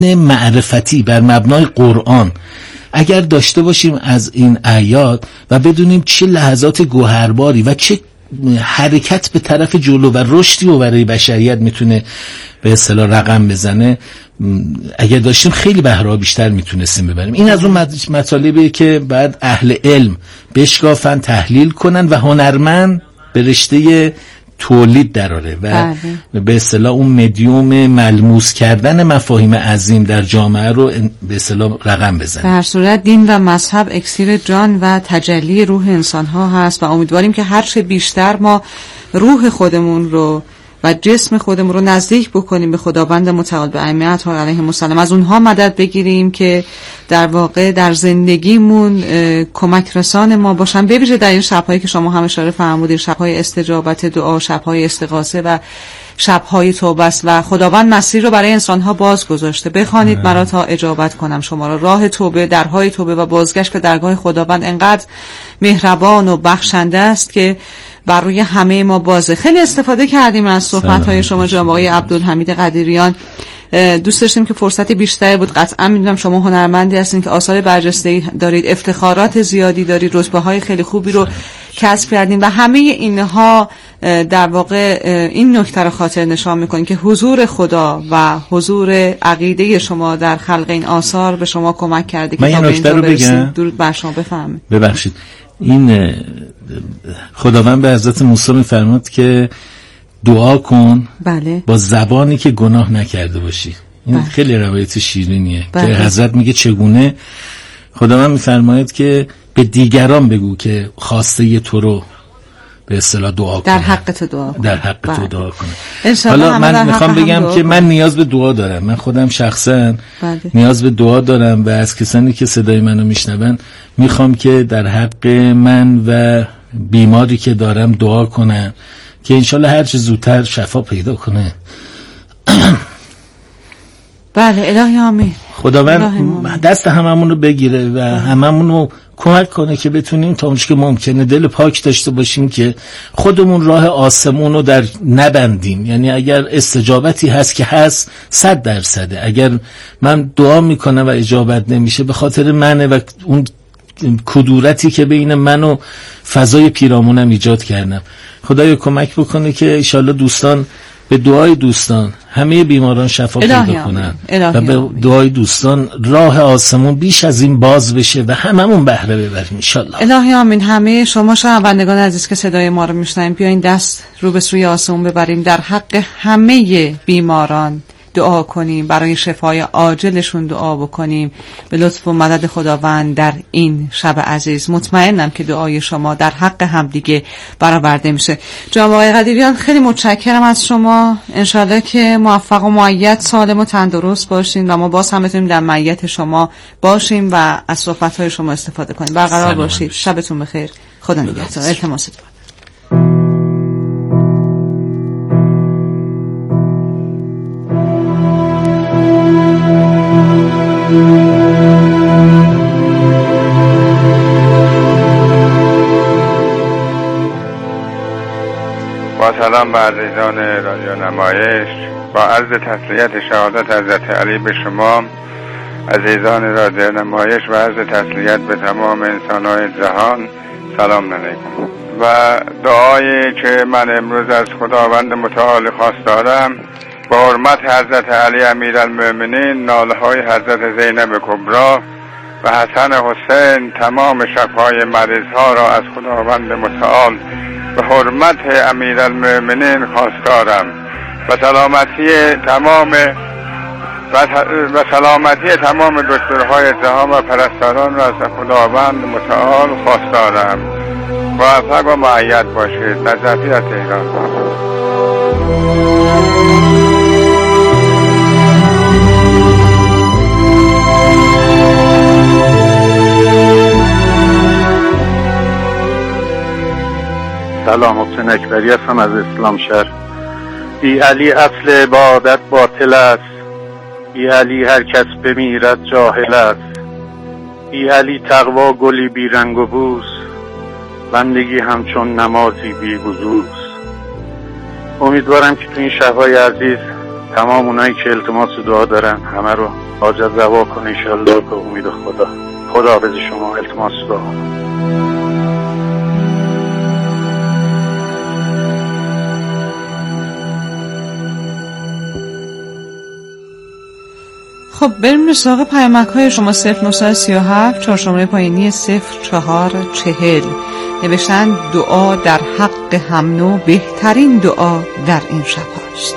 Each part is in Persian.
معرفتی بر مبنای قرآن اگر داشته باشیم از این آیات و بدونیم چه لحظات گوهرباری و چه حرکت به طرف جلو و رشدی و برای بشریت میتونه به اصطلاح رقم بزنه، اگر داشتیم خیلی بهره بیشتر میتونستیم ببریم. این از اون مطالبیه که بعد اهل علم بشکافن، تحلیل کنن و هنرمند به رشته تولید دراره و به اصطلاح اون مدیوم ملموس کردن مفاهیم عظیم در جامعه رو به اصطلاح رقم بزنه. در صورت دین و مذهب اکسیر جان و تجلی روح انسان ها هست و امیدواریم که هر چه بیشتر ما روح خودمون رو و جسم خودمون رو نزدیک بکنیم به خداوند متعال به ائمه اطهار علیهم السلام، از اونها مدد بگیریم که در واقع در زندگیمون کمک رسان ما باشن، به ویژه در این شب‌هایی که شما هم اشاره فرمودید، شب‌های استجابت دعا، شب‌های استغاثه و شب‌های توبه است و خداوند مسیر رو برای انسان‌ها باز گذاشته. بخوانید مرا تا اجابت کنم شما را. راه توبه، درهای توبه و بازگشت به درگاه خداوند انقدر مهربان و بخشنده است که بر روی همه ما بازه. خیلی استفاده کردیم از صحبت‌های شما جناب آقای عبدالحمید قدیریان. دوست داشتیم که فرصتی بیشتری بود. قطعا میدونم شما هنرمندی هستین که آثار برجسته‌ای دارید، افتخارات زیادی دارید، رتبه‌های خیلی خوبی رو کسب کردین و همه اینها در واقع این نکته رو خاطر نشان می‌کنه که حضور خدا و حضور عقیده شما در خلق این آثار به شما کمک کرده که تا به اینجا برسید. درود بر شما. بفرمایید. ببخشید، این خداوند به حضرت موسی می‌فرمود که دعا کن بله. با زبانی که گناه نکرده باشی. این بله. خیلی روایت شیرینیه بله. که حضرت میگه چگونه خداوند می‌فرماید که به دیگران بگو که خواسته تو رو به اصطلاح دعا کنه، در حق تو دعا کنه، در حق تو دعا کنه. حالا من میخوام بگم که من نیاز به دعا دارم، من خودم شخصا نیاز به دعا دارم و از کسانی که صدای منو میشنون میخوام که در حق من و بیماری که دارم دعا کنم که انشالله هر چه زودتر شفا پیدا کنه. بله الهی آمین. خداوند دست هممون رو بگیره و هممون رو کمک کنه که بتونیم تا اونچه که ممکنه دل پاک داشته باشیم که خودمون راه آسمون رو در نبندیم. یعنی اگر استجابتی هست که هست 100%، اگر من دعا میکنم و اجابت نمیشه به خاطر منه و اون کدورتی که بین من و فضای پیرامونم ایجاد کردم. خدایا کمک بکنه که انشالله دوستان به دعای دوستان همه بیماران شفا پیدا کنن و به دعای دوستان راه آسمون بیش از این باز بشه و هممون بهره ببریم انشالله. الهی آمین. همه شما شنوندگان عزیز که صدای ما رو میشنوین بیاین دست رو به سوی آسمون ببریم، در حق همه بیماران دعا کنیم، برای شفای عاجلشون دعا بکنیم، به لطف و مدد خداوند در این شب عزیز. مطمئنم که دعای شما در حق همدیگه برآورده میشه. جناب آقای قدیریان خیلی متشکرم از شما. انشالله که موفق و مؤید، سالم و تندرست باشین و ما باز هم بتونیم در معیت شما باشیم و از صحبت‌های شما استفاده کنیم. برقرار باشید. شبتون بخیر. خدا نگهدار. التماس دعا. با سلام به عزیزان رادیو نمایش، با عرض تسلیت شهادت حضرت علی به شما عزیزان رادیو نمایش و عرض تسلیت به تمام انسان‌های جهان سلام علیکم. و دعایی که من امروز از خداوند متعال خواستارم با حرمت حضرت علی امیرالمؤمنین، ناله‌های حضرت زینب کبری و حسن حسین، تمام شفای مریض‌ها را از خداوند متعال به حرمت امیرالمؤمنین خواستارم و سلامتی تمام دکترهای جهان و پرستاران را از خداوند متعال خواستارم. موفق و مؤید باشید. نجفی از تهران. سلام، حسین اکبری هستم از اسلام شهر. بی علی اصل عبادت باطل است، بی علی هر کس بمیرد جاهل است. بی علی تقوا گلی بی رنگ و بوس، بندگی همچون نمازی بی وضوست. امیدوارم که تو این شب‌های عزیز تمام اونایی که التماس دعا دارن همه رو حاجت روا کن انشالله به امید خدا. خدا حافظ شما. التماس دعا. خب بریم سراغ پیامک‌های شما. 0937 4 شماره پایینی 0440 نوشتن دعا در حق همنو بهترین دعا در این شب هاست.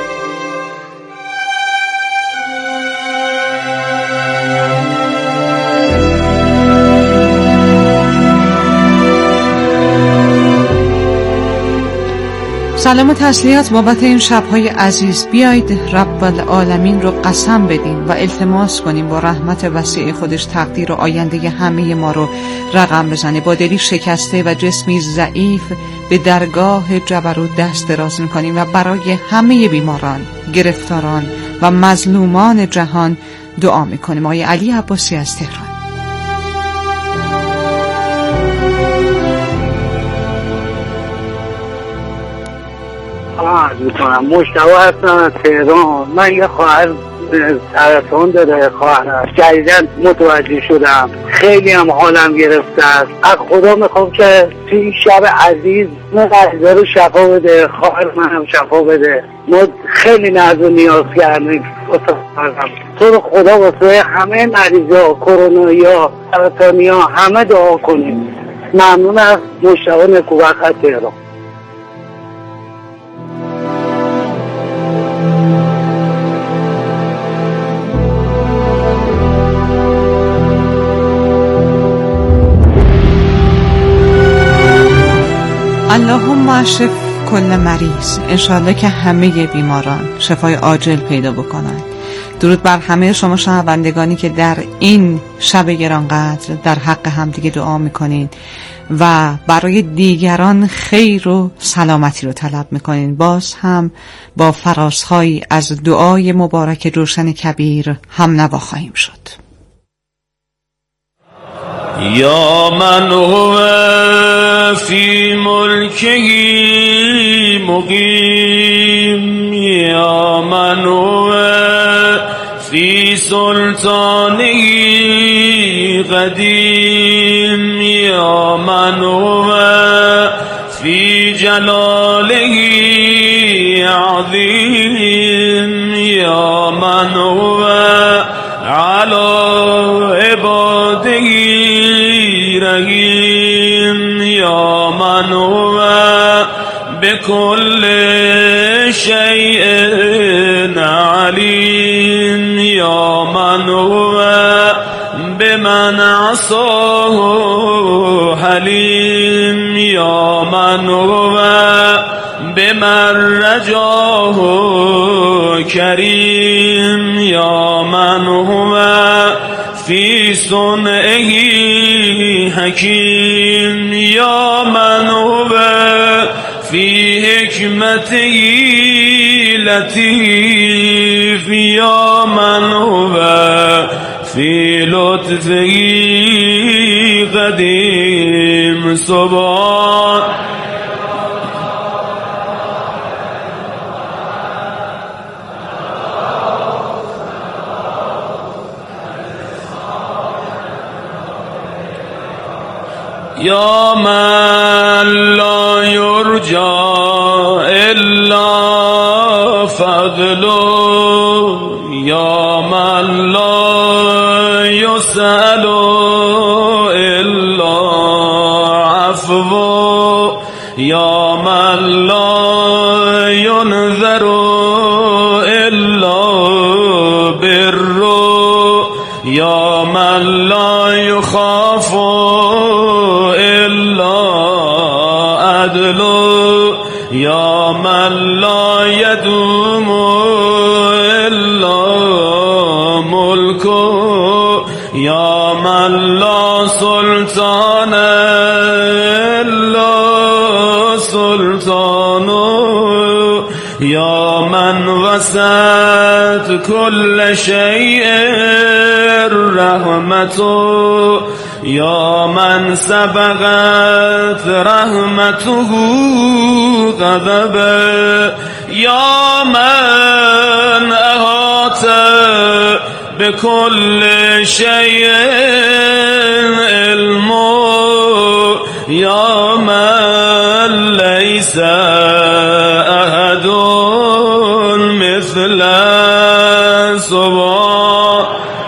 سلام و تسلیت بابت این شب‌های عزیز. بیایید رب العالمین رو قسم بدیم و التماس کنیم با رحمت وسیع خودش تقدیر و آینده همه ما رو رقم بزنه. با دلی شکسته و جسمی ضعیف به درگاه جبروت دست دراز می‌کنیم و برای همه بیماران، گرفتاران و مظلومان جهان دعا می‌کنیم. آقای علی عباسی از تهران. عرض میکنم مجتبی هستم از تهران. من یه خواهر سرطان داره، خواهرم جدیدن متوجه شدم، خیلی هم حالم گرفته است. از خدا میخوام که توی این شب عزیز ما مریضا رو شفا بده، خواهر من هم شفا بده. ما خیلی ناز و نیاز کردیم. تو رو خدا واسه همه مریضا، کرونایا، سرطانیا همه دعا کنیم. ممنون از مجتبی نکوبخت از تهران. اللهم اشف کل مریض. انشالله که همه بیماران شفای عاجل پیدا بکنند. درود بر همه شما شنوندگانی که در این شب گرانقدر در حق همدیگه دعا میکنین و برای دیگران خیر و سلامتی رو طلب میکنین. باز هم با فرازهایی از دعای مبارک جوشن کبیر هم نوا خواهیم شد. یا من هو فی ملکه مقیم، یا من هو فی سلطانه قدیم، یا من هو فی جلاله عظیم، یا من هو علی عباده رحیم، یا من هو بكل شیء علیم، یا من هو بمن عصاه حلیم، یا من هو بمن رجاه کریم، یا من هو فی صنعه حکیم، یا من هو فی حکمته لطیف، یا من هو فی لطفه قدیم. سبحان یا من لا یرجا الا فضله، یا من لا یسأل الا عفوه، یا من لا ینذر الا بره، یا من لا یخاف یا من لا یدوم الا ملکه، یا من لا سلطان الا سلطانه، یا من وسعت كل شيء رحمته، یا من سبقت رحمته غضبه یا من احاط بكل شيء علمه یا من ليس احد مثل سبحان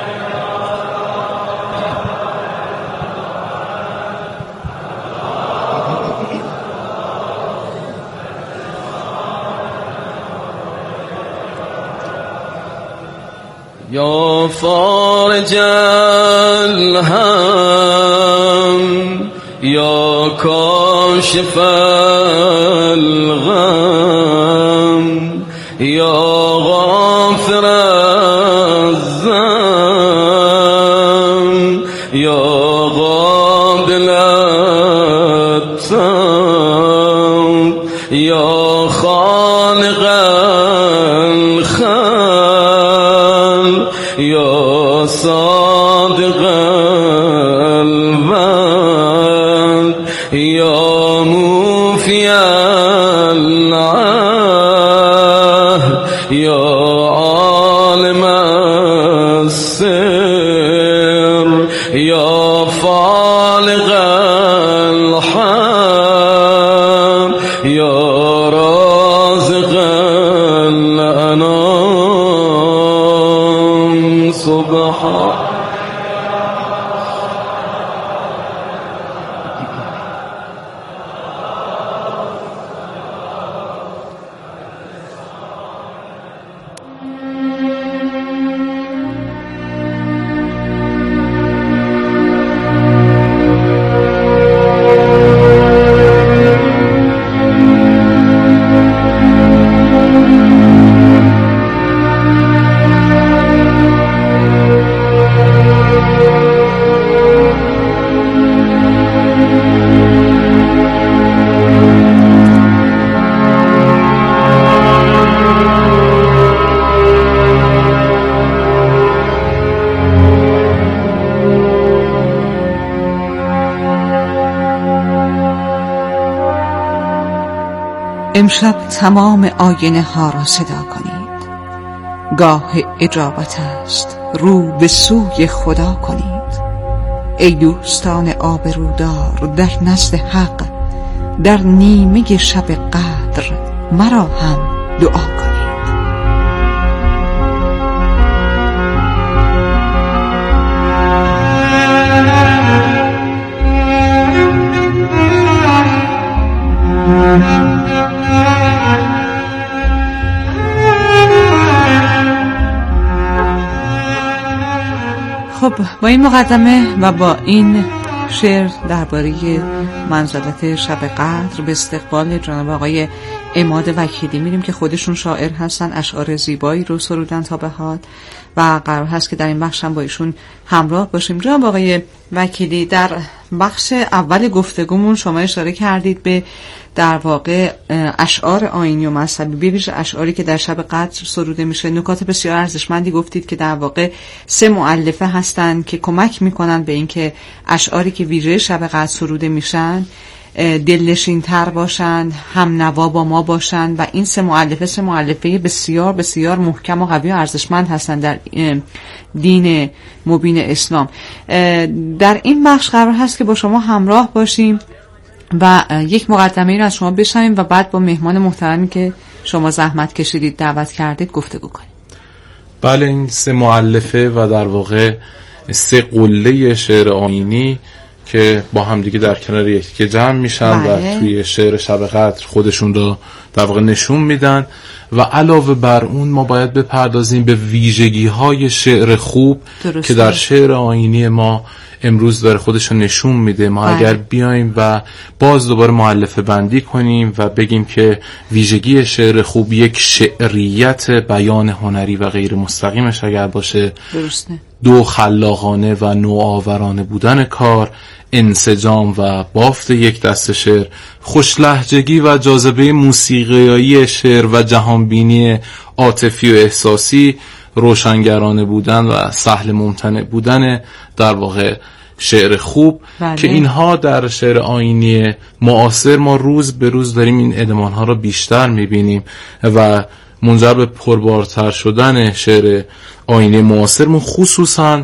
یا فارج الهم یا کاشف الغم یا غافر الذنب یا قابل التوب یا خالق الخلق یا صادق الوعد یا موفی العهد یا عالم السر یا فالق الحمد یا رازق الانام سبحان امشب تمام آینه ها را صدا کنید، گاه اجابت است، رو به سوی خدا کنید. ای دوستان آبرودار در نزد حق، در نیمه شب قدر مرا هم دعا کنید. خب با این مقدمه و با این شعر درباره منزلت شب قدر به استقبال جناب آقای عماد وکیلی میریم که خودشون شاعر هستن، اشعار زیبایی رو سرودن تا به حال و قرار هست که در این بخش هم با ایشون همراه باشیم. جناب آقای وکیلی، در بخش اول گفتگومون شما اشاره کردید به در واقع اشعار آیینی و مذهبی، به ویژه اشعاری که در شب قدر سروده میشه. نکات بسیار ارزشمندی گفتید که در واقع 3 مؤلفه هستن که کمک میکنن به اینکه اشعاری که ویژه شب قدر سروده میشن دلنشین تر باشن، هم نوا با ما باشن و این 3 مؤلفه بسیار بسیار محکم و قوی و ارزشمند هستن در دین مبین اسلام. در این بخش قرار هست که با شما همراه باشیم و یک مقدمه رو از شما بشنویم و بعد با مهمان محترمی که شما زحمت کشیدید دعوت کردید گفتگو کنیم. بله، این 3 مؤلفه و در واقع 3 قله شعر آیینی که با هم دیگه در کنار یکی جمع میشن و توی شعر شب قدر خودشون رو در واقع نشون میدن و علاوه بر اون ما باید بپردازیم به ویژگی های شعر خوب که در شعر آیینی ما امروز داره خودشو نشون میده. ما اگر بیایم و باز دوباره مؤلفه بندی کنیم و بگیم که ویژگی شعر خوب یک شعریت بیان هنری و غیر مستقیمش اگر باشه، درسته، 2 خلاقانه و نوآورانه بودن کار، انسجام و بافت یک دست شعر، خوشلهجگی و جاذبه موسیقیایی شعر و جهانبینی عاطفی و احساسی، روشنگرانه بودن و سهل ممتنع بودن در واقع شعر خوب که اینها در شعر آیینی معاصر ما روز به روز داریم این ادمانها رو بیشتر میبینیم و منجر به پربارتر شدن شعر آیینی معاصرمون خصوصا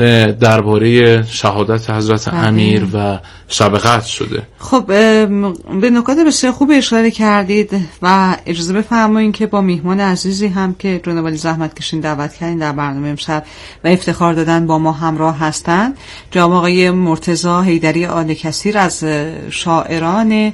درباره شهادت حضرت امیر و شب قدر شده. خب به نکات بسیار خوب اشاره کردید و اجازه بفرمایید که با میهمان عزیزی هم که جناب علی زحمت کشین دعوت کردین در برنامه امشب و افتخار دادن با ما همراه هستند، جناب آقای مرتضی حیدری آل کثیر از شاعران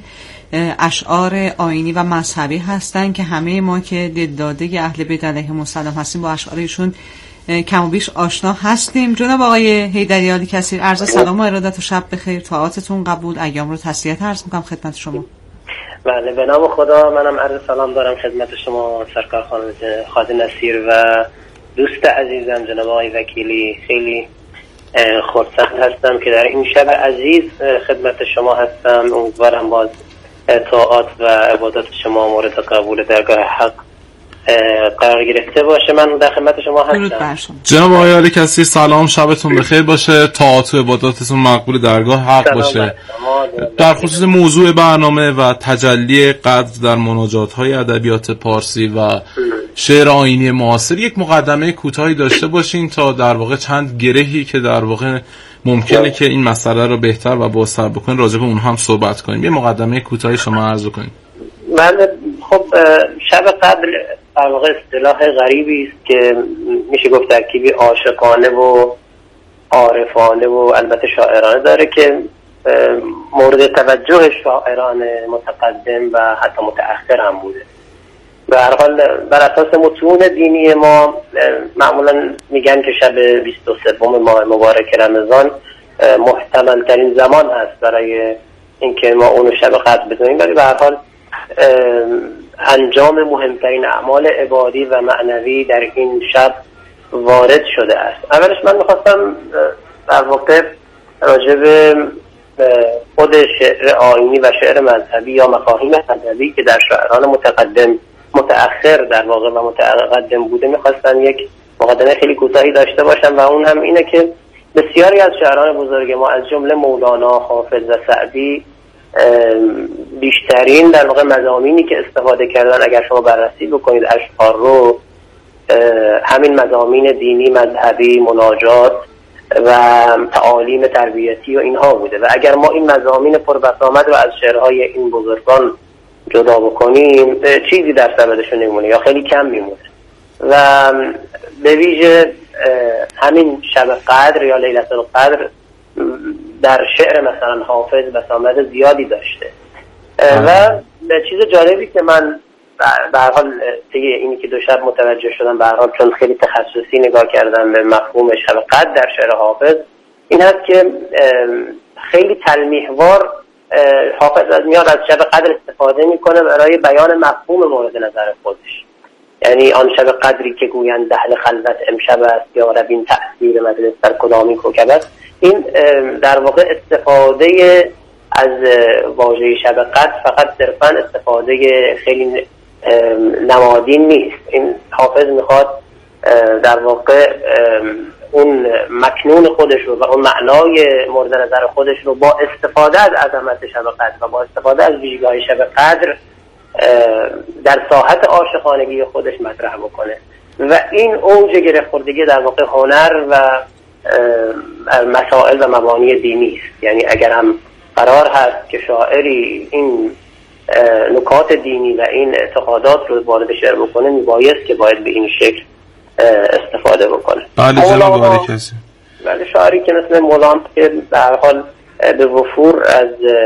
اشعار آیینی و مذهبی هستند که همه ما که دلداده اهل بیت علیهم السلام هستیم با اشعارشون کم و بیش آشنا هستیم. جناب آقای حیدری آل کثیر، عرض سلام و ارادت و شب بخیر، طاعاتتون قبول، ایام رو تسلیت عرض میکنم خدمت شما. بله، به نام خدا، منم عرض سلام دارم خدمت شما سرکار خانم خادم نصیر و دوست عزیزم جناب آقای وکیلی. خیلی خرسند هستم که در این شب عزیز خدمت شما هستم. امیدوارم باز طاعات و عبادات شما مورد قبول درگاه حق قرار گرفته باشه. من در خدمت شما هستم. جناب آقای آل کثیر سلام، شبتون بخیر باشه، طاعات و عباداتتون مقبول درگاه حق باشه. در خصوص موضوع برنامه و تجلی قدر در مناجات‌های ادبیات پارسی و شعر آیینی معاصر یک مقدمه کوتاهی داشته باشین تا در واقع چند گرهی که در واقع ممکنه که این مسئله رو بهتر و بازتر بکنین راجع به اون هم صحبت کنیم. یه مقدمه کوتاهی شما عرض کنید. بله، خب شب قدر در واقع اصطلاح غریبی است که میشه گفت ترکیبی عاشقانه و عارفانه و البته شاعرانه داره که مورد توجه شاعران متقدم و حتی متأخر هم بوده. به هر حال بر اساس متون دینی ما معمولا میگن که شب 23 ماه مبارک رمضان محتمل ترین زمان هست برای اینکه ما اونو شب قدر بدونیم، ولی به هر حال انجام مهمترین اعمال عبادی و معنوی در این شب وارد شده است. اولش من میخواستم در واقع راجع به خود شعر آیینی و شعر مذهبی یا مفاهیم مذهبی که در شاعران متأخر در واقع و متقدم بوده میخواستم یک مقدمه خیلی کوتاهی داشته باشم و اون هم اینه که بسیاری از شاعران بزرگ ما از جمله مولانا، حافظ و سعدی بیشترین در واقع مضامینی که استفاده کردن اگر شما بررسی بکنید اشعار رو، همین مضامین دینی، مذهبی، مناجات و تعالیم تربیتی و اینها بوده و اگر ما این مضامین پربسامد رو از شعرهای این بزرگان جدا بکنیم چیزی در سبدشون نمیمونه یا خیلی کم میمونه و به ویژه همین شب قدر یا لیلة القدر در شعر مثلا حافظ بسامد زیادی داشته و چیز جالبی که من به هر حال طی اینی که دو شب متوجه شدم، به هر حال چون خیلی تخصصی نگاه کردم به مفهوم شب قدر در شعر حافظ، این هست که خیلی تلمیحوار حافظ میاد از شب قدر استفاده میکنه برای بیان مفهوم مورد نظر خودش. یعنی آن شب قدری که گویند اهل خلوت امشب است یا رب این تأثیر مجلس در کدامین کوکب است. این در واقع استفاده از واژه شب قدر فقط صرفا استفاده خیلی نمادین نیست. این حافظ میخواد در واقع اون مکنون خودش رو و اون معنای مورد نظر خودش رو با استفاده از عظمت شب قدر و با استفاده از ویژگی‌های شب قدر در ساحت عاشقانگی خودش مطرح بکنه و این اوج گره‌خوردگی در واقع هنر و مسائل و مبانی دینی است. یعنی اگر هم قرار هست که شاعری این نکات دینی و این اعتقادات رو وارد شعر بکنه، میبایست که باید به این شکل استفاده بکنه. بله جناب آقای کثیر. بله، شاعری که مثل مولانا که در حال به وفور از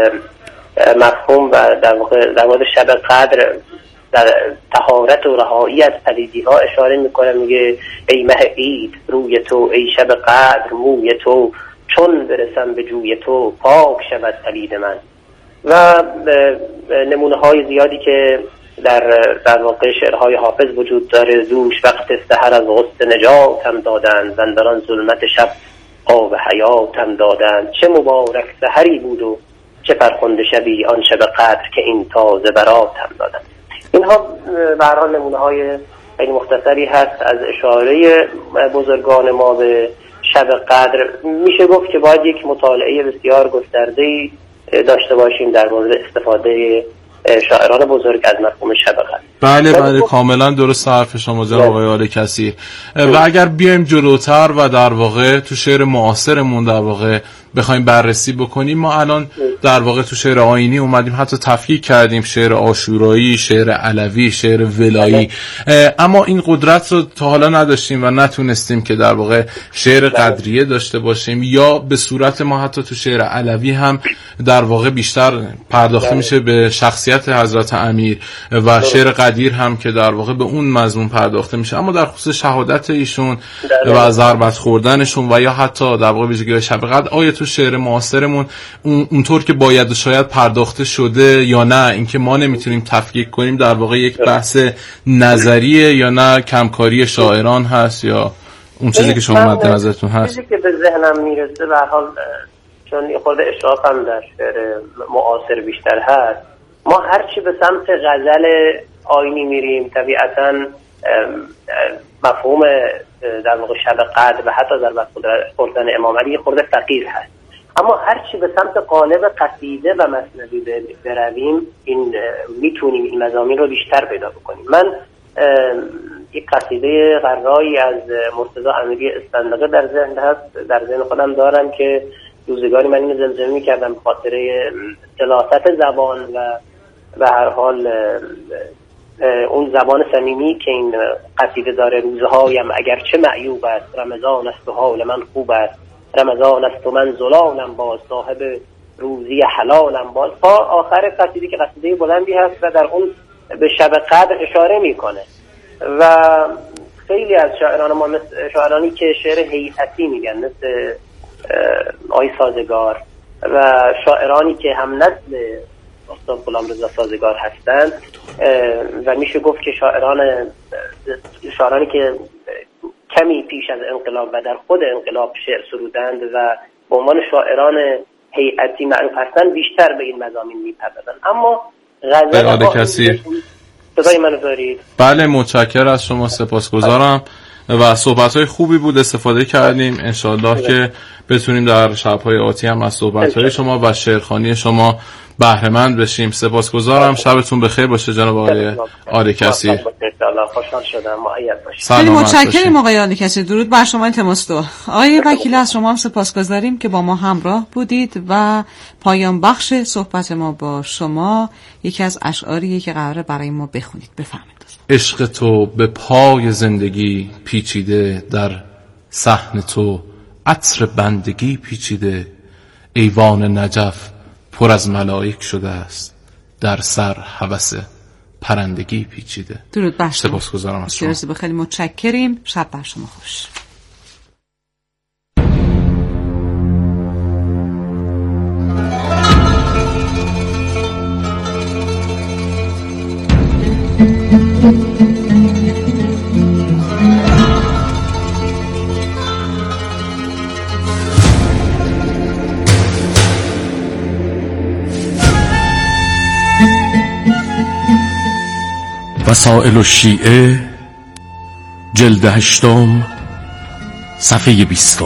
مفهوم و در واقع در مورد شب قدر در طهارت و رهایی از پلیدی ها اشاره میکنه، میگه ای مه عید روی تو، ای شب قدر موی تو، چون برسم به جوی تو پاک شود پلید من. و نمونه های زیادی که در واقع شعرهای حافظ وجود داره. دوش وقت سحر از غصه نجاتم دادند، زندران ظلمت شب آب حیاتم دادند، چه مبارک سحری بود و چه فرخنده شبی آن شب قدر که این تازه براتم دادند. اینها به هر حال نمونه های خیلی مختصری هست از اشاره بزرگان ما به شب قدر میشه گفت که باید یک مطالعه بسیار گسترده‌ای داشته باشیم در مورد استفاده شاعران بزرگ از مفهوم شب قدر. بله کاملا درست حرف شما جناب آقای آل کثیر. و اگر بیایم جلوتر و در واقع تو شعر معاصرمون در واقع بخوایم بررسی بکنیم، ما الان در واقع تو شعر آیینی اومدیم حتی تفکیک کردیم شعر عاشورایی، شعر علوی، شعر ولایی، اما این قدرت رو تا حالا نداشتیم و نتونستیم که در واقع شعر قدریه داشته باشیم، یا به صورت ما حتی تو شعر علوی هم در واقع بیشتر پرداخته میشه به شخصیت حضرت امیر و شعر قدیر هم که در واقع به اون مضمون پرداخته میشه، اما در خصوص شهادت ایشون و ضربت خوردنشون و یا حتی در واقع ویژگی شب قدر، آیا تو شعر معاصرمون اونطور که باید و شاید پرداخته شده یا نه؟ اینکه ما نمیتونیم تفکیک کنیم در واقع یک بحث نظریه یا نه کمکاری شاعران هست یا اون چیزی که شما مد نظرتون هست؟ چیزی که به ذهنم میرسه به هر حال چون یه خورده اشراف هم در شعر معاصر بیشتر هست، ما هرچی به سمت غزل آیینی میریم طبیعتاً مفهوم در واقع شب قدر و حتی ضربت خوردن امام علی خورده فقیر هست، اما هرچی به سمت قالب قصیده و مثنوی برویم این میتونیم این مضامین رو بیشتر پیدا بکنیم. من یک قصیده غرایی از مرتضی امیری اسفندقی در ذهن خودم دارم که روزگاری من اینو زمزمه می‌کردم به خاطر سلاست زبان و به هر حال اون زبان صمیمی که این قصیده داره. روزهایم اگرچه معیوب است، رمضان است و حال من خوب است، رمضان است و من زلالم باز، صاحب روزی حلالم باز. تا آخر قصیده که قصیده بلندی هست و در اون به شب قدر اشاره میکنه و خیلی از شاعران ما مثل شاعرانی که شعر هیئتی میگن مثل آقای سازگار و شاعرانی که هم نسل استاد غلامرضا سازگار هستند و میشه گفت که شاعرانی که کمی پیش از انقلاب و در خود انقلاب شعر سرودند و به عنوان شاعران هیئتی معروف هستند بیشتر به این مضامین میپردازند. اما غزل صدای منو دارید؟ بله متشکرم از شما، سپاسگزارم و صحبت‌های خوبی بود، استفاده کردیم. انشاءالله که بتونیم در شب‌های آتی هم از صحبت‌های شما و شعرخوانی شما بهره مند بشیم. سپاسگزارم، شبتون بخیر باشه جناب آقای آل کثیر. خوشحال شدم، مؤید باشید. خیلی متشکرم آقای آل کثیر، درود بر شما. التماس دعا. آقای وکیل از شما هم سپاسگزاریم که با ما همراه بودید و پایان بخش صحبت ما با شما یکی از اشعاریه که قراره برای ما بخونید. بفرمایید. عشق تو به پای زندگی پیچیده، در صحن تو عطر بندگی پیچیده، ایوان نجف پر از ملائک شده است، در سر هوس پرندگی پیچیده. درود بر شما. سپاسگزارم از شما. خیلی متشکریم. شب بر شما خوش. وسائل الشیعه جلد 8 صفحه 20.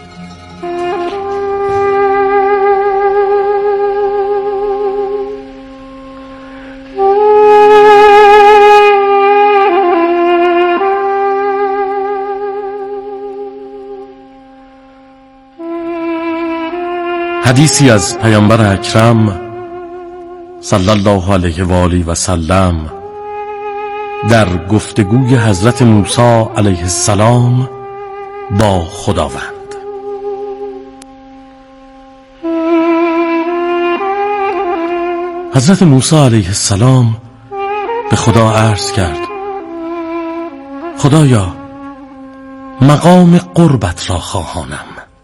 حدیثی از پیامبر اکرم صلی الله علیه و آله و سلم در گفتگوی حضرت موسی علیه السلام با خداوند. حضرت موسی علیه السلام به خدا عرض کرد: خدایا، مقام قربت را خواهانم.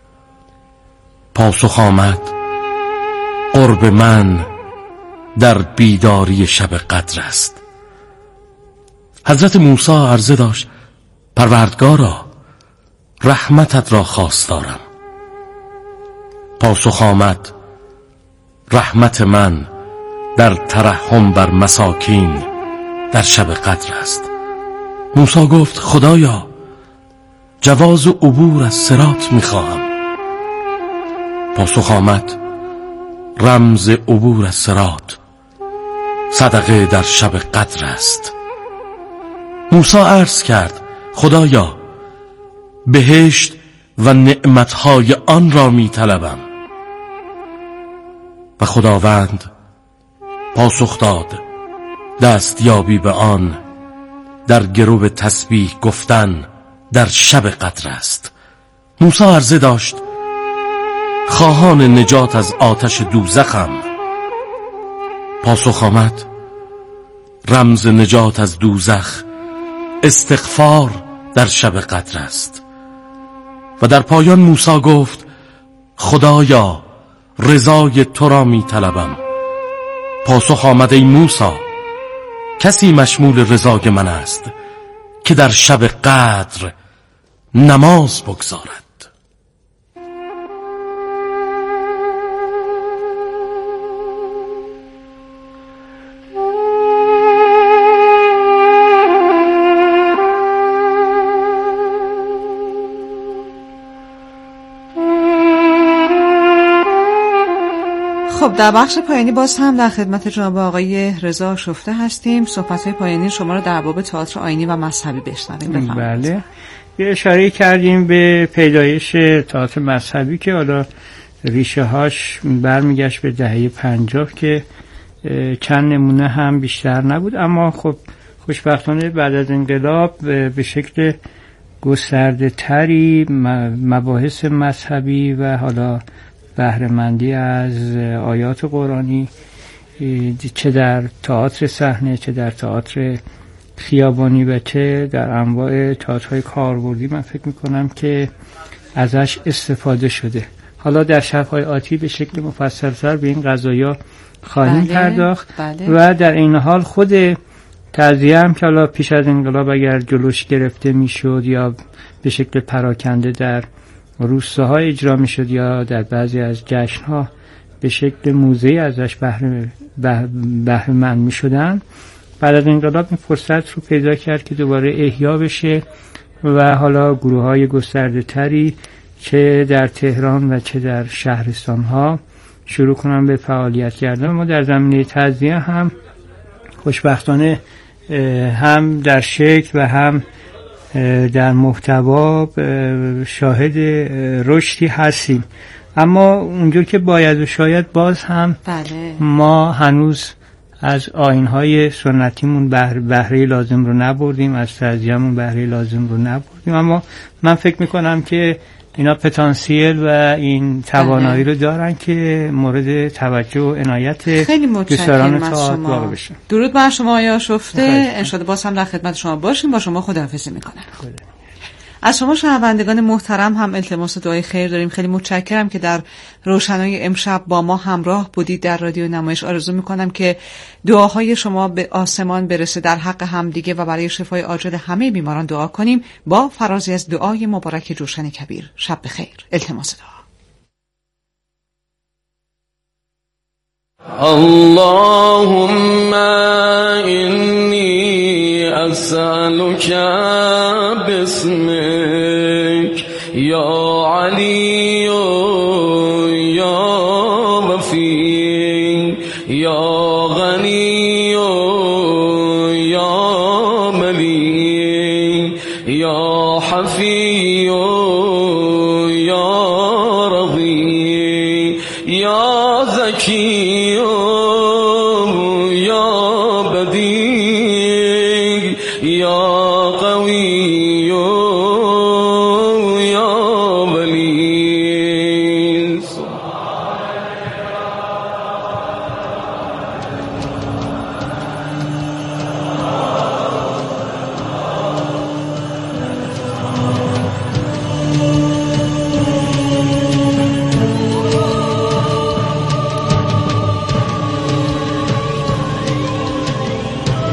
پاسخ آمد: قرب من در بیداری شب قدر است. حضرت موسی عرضه داشت: پروردگارا، رحمتت را خواستارم. پاسخ آمد: رحمت من در ترحم بر مساکین در شب قدر است. موسی گفت: خدایا، جواز عبور از صراط میخواهم. پاسخ آمد رمز عبور از صراط صدقه در شب قدر است. موسی عرض کرد خدایا بهشت و نعمتهای آن را میطلبم. و خداوند پاسخ داد دستیابی به آن در گرو تسبیح گفتن در شب قدر است. موسی عرضه داشت خواهان نجات از آتش دوزخم. پاسخ آمد رمز نجات از دوزخ استغفار در شب قدر است. و در پایان موسی گفت خدایا رضای تو را می طلبم. پاسخ آمد ای موسی کسی مشمول رضای من است که در شب قدر نماز بگذارد. خب در بخش پایانی باز هم در خدمت جناب آقای رضا شفته هستیم. صحبت‌های پایانی شما رو در باب تئاتر آیینی و مذهبی بشنویم. بفرمایید. بله، یه اشاره کردیم به پیدایش تئاتر مذهبی که حالا ریشه هاش برمیگشت به دهه 50 که چند نمونه هم بیشتر نبود، اما خب خوشبختانه بعد از انقلاب به شکل گسترده تری مباحث مذهبی و حالا بهره‌مندی از آیات قرآنی چه در تئاتر صحنه چه در تئاتر خیابانی و چه در انواع تئاترهای کاربردی من فکر میکنم که ازش استفاده شده. حالا در شب‌های آتی به شکل مفصل‌تر به این قضایا خواهیم پرداخت. و در این حال خود تعزیه هم که حالا پیش از انقلاب اگر جلوش گرفته میشد یا به شکل پراکنده در روستاها اجرا میشد یا در بعضی از جشنها به شکل موزه‌ای ازش بهره‌مند میشدن، بعد از انقلاب این فرصت رو پیدا کرد که دوباره احیا بشه و حالا گروه‌های گسترده تری چه در تهران و چه در شهرستان‌ها شروع کنن به فعالیت کردن. ما در زمینه تعزیه هم خوشبختانه هم در شکل و هم در محتوا شاهد رشدی هستیم، اما اونجور که باید و شاید باز هم ما هنوز از آیین‌های سنتیمون بهره لازم رو نبردیم، از تعزیه‌مون بهره لازم رو نبردیم، اما من فکر میکنم که اینا پتانسیل و این توانایی رو دارن که مورد توجه و عنایت دوستداران تئاتر واقع بشن. درود بر شما آقای شفته، انشالله باز هم در خدمت شما باشیم. با شما خداحافظی میکنم. از شما شنوندگان محترم هم التماس دعای خیر داریم. خیلی متشکرم که در روشنای امشب با ما همراه بودید در رادیو نمایش. آرزو میکنم که دعاهای شما به آسمان برسه در حق همدیگه و برای شفای عاجل همه بیماران دعا کنیم با فرازی از دعای مبارک جوشن کبیر. شب بخیر. التماس دعا. اللهم اینی اسألک باسمک یا علی یا وفی یا غنی یا ملی یا حفی یا رضی یا زکی